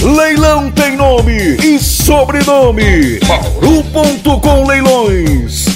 Leilão tem nome e sobrenome. Bauru.com Leilões.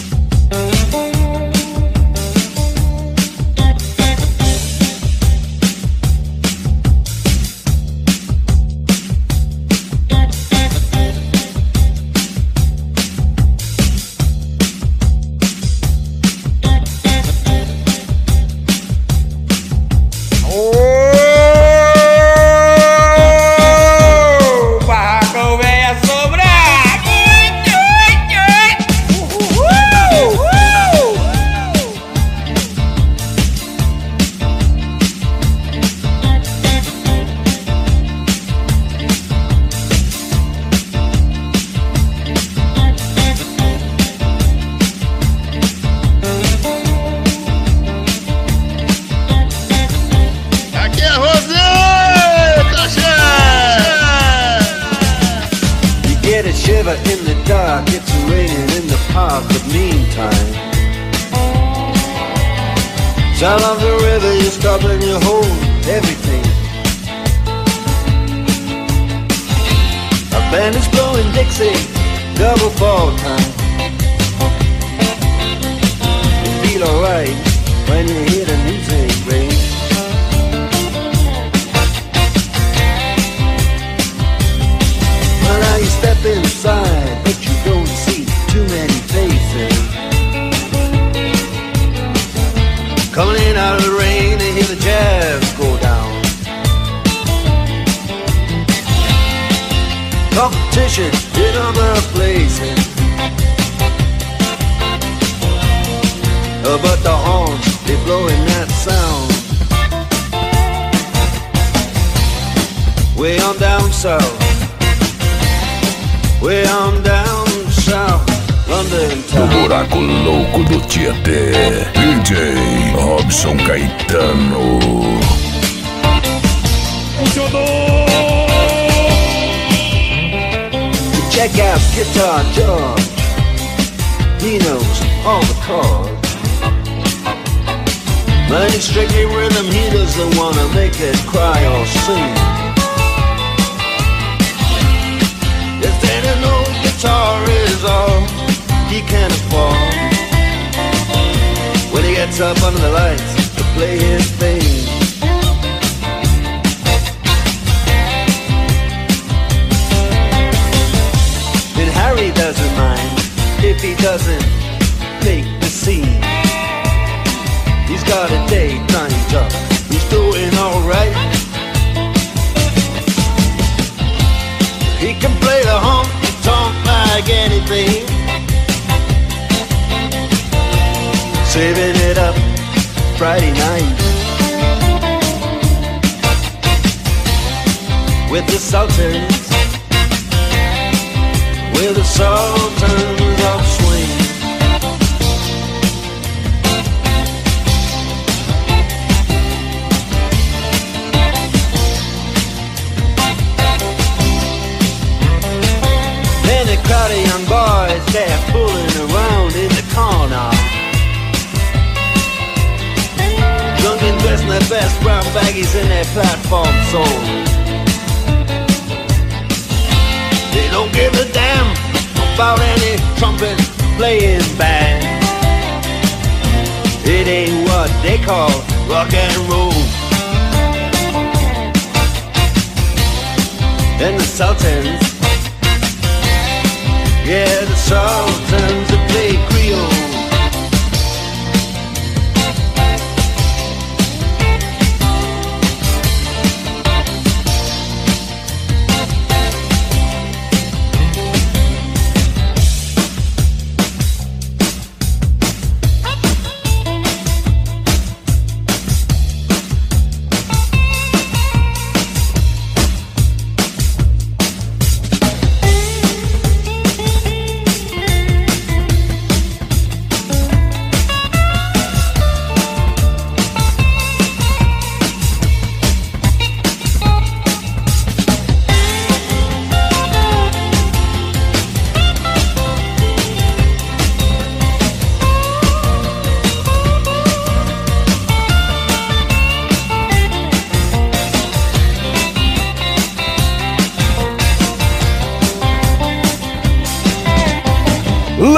In the dark, it's raining in the park, but meantime, sound of the river, you stop and you hold everything. A band is blowing Dixie, double fall time. You feel alright when you hear the music ring. Well, now you step inside, but you don't see too many faces. Coming in out of the rain and hear the jazz go down. Competition in other places, but the horns, they blowing that sound. Way on down south, way on down south, London town. No buraco louco do Tietê, DJ Robson Caetano. Check out Guitar George, he knows all the chords. But it's strictly rhythm, he doesn't wanna make it cry or sing. Yes, then an old guitar is all he can afford when he gets up under the lights to play his thing. Then Harry doesn't mind if he doesn't make the scene. He's got a daytime job, he's doing alright. He can play the honky-tonk like anything, saving it up Friday night with the Sultans, with the Sultans of Swing. Then a crowd of young boys, they're fooling around in the corner, drunk and dressed in their best brown baggies in their platform soles. They don't give a damn about any trumpet playing band. It ain't what they call rock and roll. And the Sultans, yeah, the Sultans that play Creole.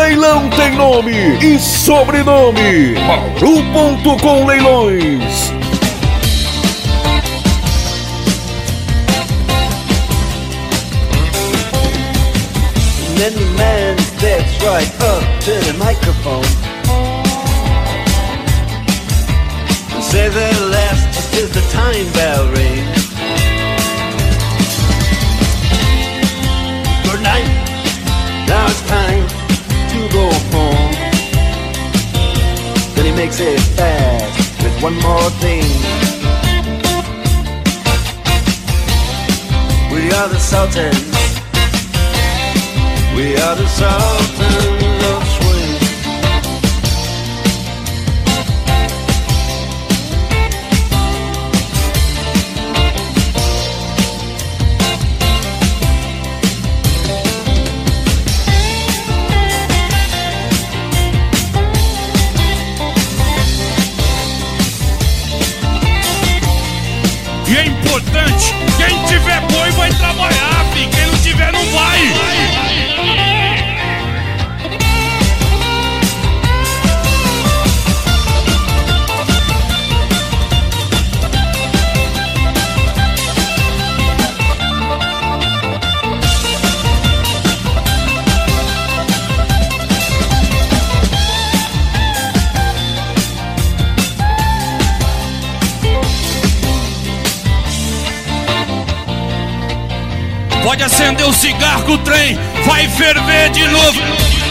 leilão tem nome e sobrenome. Maru.com Leilões. Then the man steps right up to the microphone and says at last, just as the time bell rings, good night, now it's time to go home. Then he makes it fast with one more thing. We are the Sultans. We are the Sultans of Swing. E é importante, quem tiver boi vai trabalhar, filho. Quem não tiver não vai. Pode acender o cigarro que o trem vai ferver de novo.